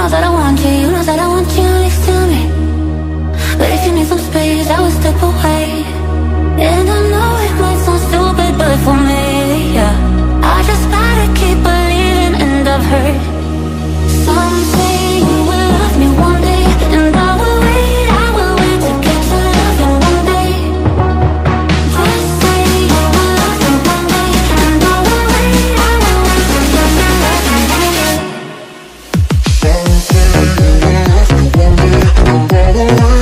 know that I want you, you know that I want you next to me. But if you need some space, I will step away. And I know it might sound stupid, but for me, yeah, I just gotta keep believing. And I've heard some say you will love me one day, and I will wait to get to love you one day. Just say you will love me one day, and I will wait to get to love you one day. Some say you will love me one day, and I will wait.